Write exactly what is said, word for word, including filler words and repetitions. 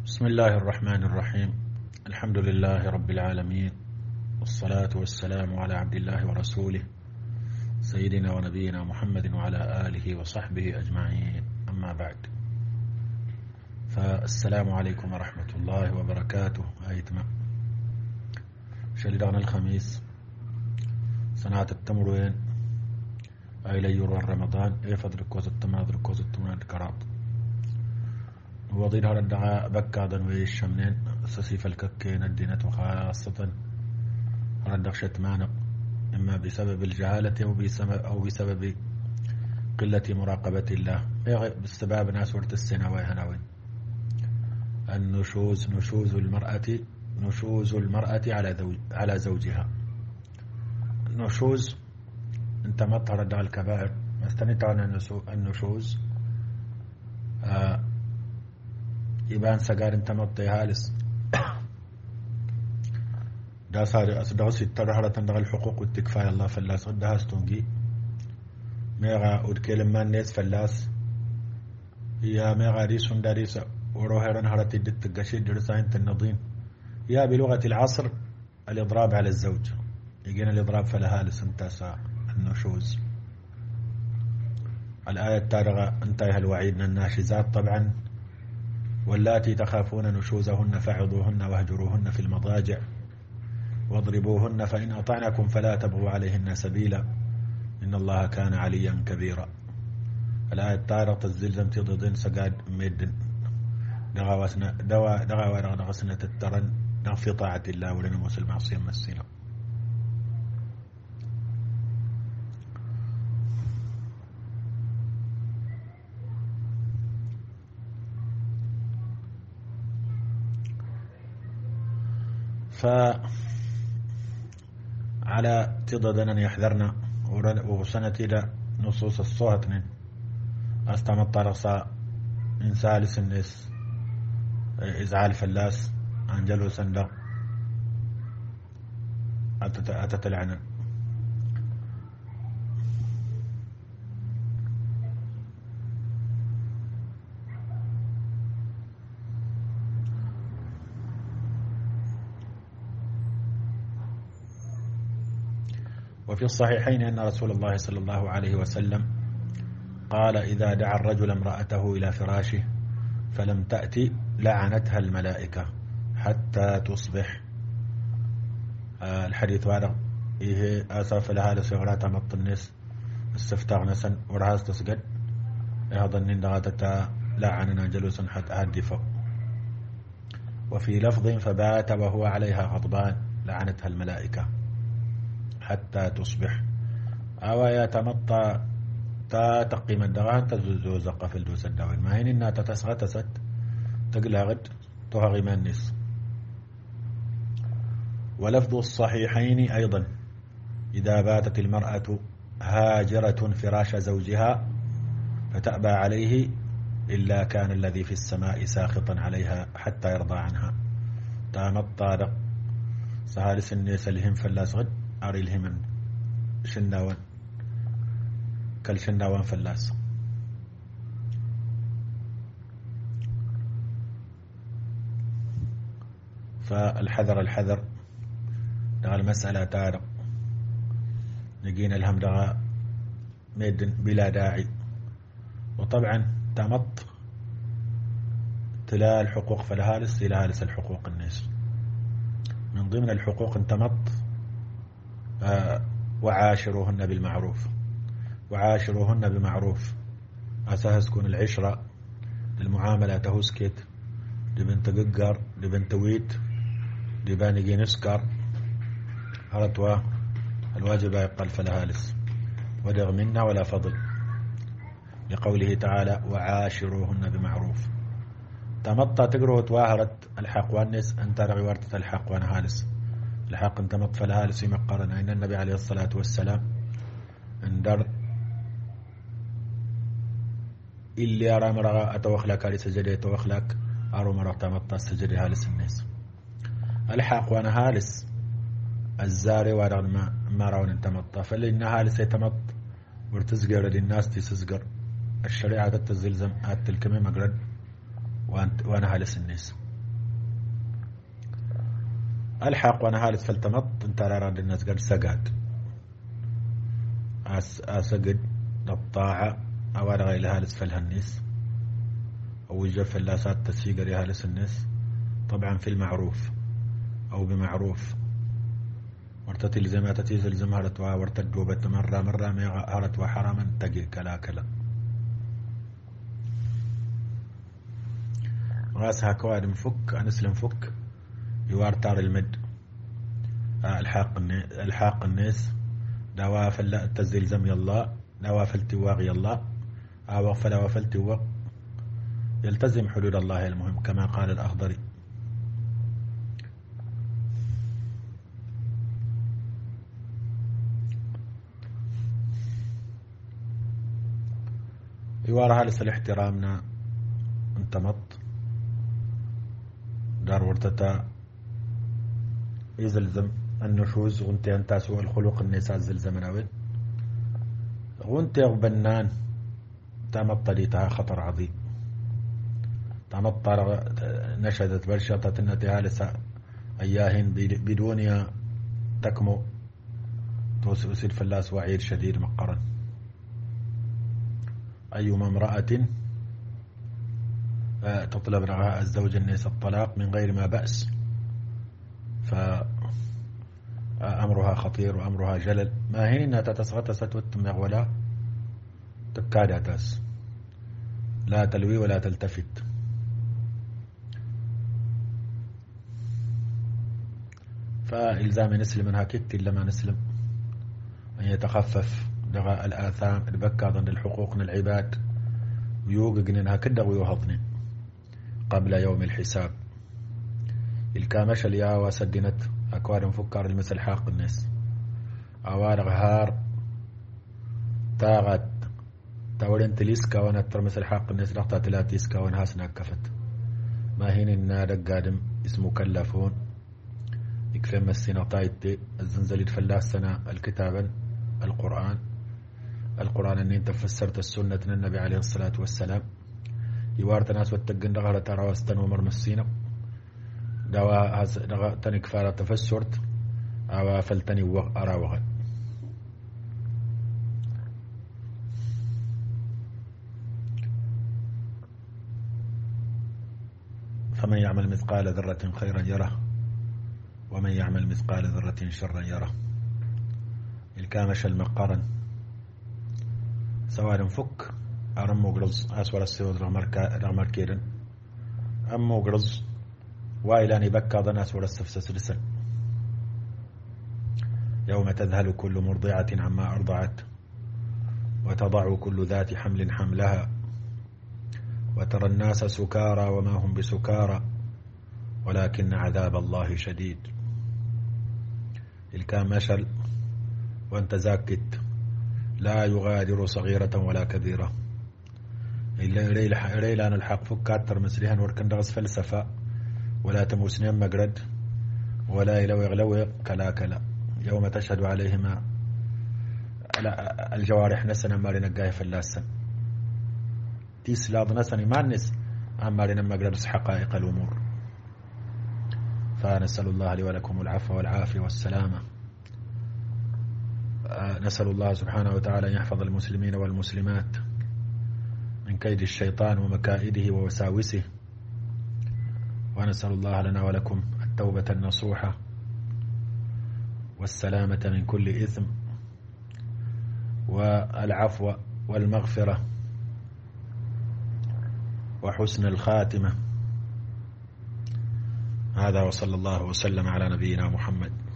بسم الله الرحمن الرحيم. الحمد لله رب العالمين، والصلاة والسلام على عبد الله ورسوله سيدنا ونبينا محمد وعلى آله وصحبه أجمعين، أما بعد، فالسلام عليكم ورحمة الله وبركاته. أيتما شلدان الخميس سنة التمرين أي ليور رمضان إيه فدركوز التماذر كوز التمرين الكراب وضيل هذا الدعاء بكادا ويشمنين سسيف الككين الدينة وخاصة ردق شتمانق إما بسبب الجهالة أو بسبب, أو بسبب قلة مراقبة الله، بسبب ناس ورت السنة وهنوين النشوز نشوز المرأة نشوز المرأة على ذو على زوجها. النشوز انت مطر الدعاء الكبائر مستنيت عن النشوز آه يبان سجار انت مطي هالس دا صار أصدقائي ترى تندغ الحقوق والتكفاية الله فلاس قدها استونجي ميغا ودكلم ما الناس فلاس يا ميغا ريس داريس وروهرن هرتي دت قشيد درسين النظيم يا بلغة العصر الإضراب على الزوج، يجينا الإضراب فلها لسنتاسا النشوز. الآية التارغة انتهى الوعيد من الناشزات طبعا، واللاتي تخافون نشوزهن فعظوهن واهجروهن في المضاجع واضربوهن فإن أطعنكم فلا تبغوا عليهن سبيلا إن الله كان عليا كبيرا. الآية التارغة الزلزم تضدين سقاد ميدن دغاوسنا دوا دغاوا دغسنا تترن في طاعة الله ولنا موسى المعصية مسينا. فعلى تضدنا يحذرنا وسنة إلى نصوص الصوتن أستمت رصا من سالس الناس إزعال فلاس عن جلو سندا أتت العنن. وفي الصحيحين أن رسول الله صلى الله عليه وسلم قال إذا دعا الرجل امرأته إلى فراشه فلم تأتي لعنتها الملائكة حتى تصبح. آه الحديث هذا إيه أسف لها لسغرات مط الناس استفتاغ نسن ورهاز تسقد يهضن دغتتا لعننا جلوسا حتى هدفه. وفي لفظ فبات وهو عليها غضبان لعنتها الملائكة حتى تصبح. أو يتمطى تا تقيم الدغان تزوزق في الدوس الدوين ما هين إنها تتسغتست تقلغد تهغي النس. ولفظ الصحيحين أيضا إذا باتت المرأة هاجرة فراش زوجها فتأبى عليه إلا كان الذي في السماء ساخطا عليها حتى يرضى عنها. تامطى سهالس الناس لهم فلاس غد أري الهمن شناوان كل شناوان فلاس. فالحذر الحذر دغا المسألة تارق نجينا الهم دغا ميدن بلا داعي. وطبعا تمط تلا الحقوق فالهالس إلى هالس الحقوق الناس. من ضمن الحقوق انتمط آه وعاشروهن بالمعروف. وعاشروهن بمعروف أساس تكون العشرة للمعاملة تهسكت لبنت ققر لبنت ويت لبانجي نسكر هرتوا الواجب يقل فلهالس ودغ منا ولا فضل لقوله تعالى وعاشروهن بمعروف. تمطى تقرأ تواهرت الحق والنس أنت رغي ورتت الحق ونهالس الحق انتمط فلهالس مقرنا إن النبي عليه الصلاة والسلام اندر اللي أرى مرغا أتوخلك على سجدي توخلك أرى مرغا تمطى سجدي هالس الناس الحق ونهالس الزاري ورغ ما ما راون انتمطى فلإن هالس يتمط ورتزقر للناس تسزقر الشريعة تتزلزم أتلكمي مقرد وأنا هالس الناس الحق وانا هالس فالتمط انت لا راد الناس قد سقاد اسقد للطاعة او على غير هالس فالهنس او يجر فلاسات تسيقر يهالس الناس طبعا في المعروف او بمعروف ورتتي لزمها تتيز لزمها رتوا ورتدوبت مرة مرة ما هرتوا حراما تجي كلا كلا راسها كواد مفك انسلم فك يوار تار المد الحاق الحاق الناس دوافل لا تزل زم يلا دوافل تواغ يلا او فلا وفل تواغ يلتزم حدود الله المهم كما قال الأخضري. يوارها لسل احترامنا انتمط دار ورتتا يزلزم النشوز غنتي انت سوء الخلق النساء الزلزمناوي غنتي غبنان تمط ليتها خطر عظيم تمطر نشدت برشطة النتها لسا أياهن بدونها تكمو توسوس الفلاس وعيد شديد مقرن أيما امرأة تطلب رعاء الزوج الناس الطلاق من غير ما بأس فأمرها خطير وأمرها جلل ما هي إنها تتسغتست وتمغولا تكادتس لا تلوي ولا تلتفت. فإلزام نسلم منها كت لما نسلم أن يتخفف دغاء الآثام البكى ضد الحقوق العباد ويوقق إنها كده ويوهضني قبل يوم الحساب الكامش اليا وسدنت أكواد مفكر المثل حاق الناس أوار غهار تاغت تورين تليسكا ونتر مثل حاق الناس رغتا تلاتيسكا ونهاسنا كفت ما هين النادق قادم اسمه كلفون يكفي مسينا طايتي الزنزلي تفلاس سنة الكتابا القرآن القرآن أن أنت فسرت السنة النبي عليه الصلاة والسلام يوارت ناس واتقن دغارة تراوستن ومر مسينا دوا دغا تنك فارة تفسرت أو فلتني أراوغا فمن يعمل مثقال ذرة خيرا يره ومن يعمل مثقال ذرة شرا يره الكامش المقارن سواء فك أرمو قرز أسوار السيود رغمر كيرن أمو قرز وإلاني بكى ظن أسوار السفسس لسن يوم تذهل كل مرضعة عما أرضعت وتضع كل ذات حمل حملها وترى الناس سكارى وما هم بسكارى ولكن عذاب الله شديد الكام مشل وانت زاكت لا يغادر صغيرة ولا كبيرة إلا ريلان الحق فكاتر مسليهن وركن دغس فلسفة ولا تموسنين مقرد ولا يلوي غلوي كلا كلا يوم تشهد عليهما الجوارح نسنا مارنا قاية فلاسا تيس لاض نسني ما النس مارنا مقرد حقائق الأمور. فنسأل الله لي ولكم العفو والعافية والسلامة. نسأل الله سبحانه وتعالى أن يحفظ المسلمين والمسلمات من كيد الشيطان ومكائده ووساوسه ونسأل الله لنا ولكم التوبة النصوحة والسلامة من كل إثم والعفو والمغفرة وحسن الخاتمة. هذا وصلى الله وسلم على نبينا محمد.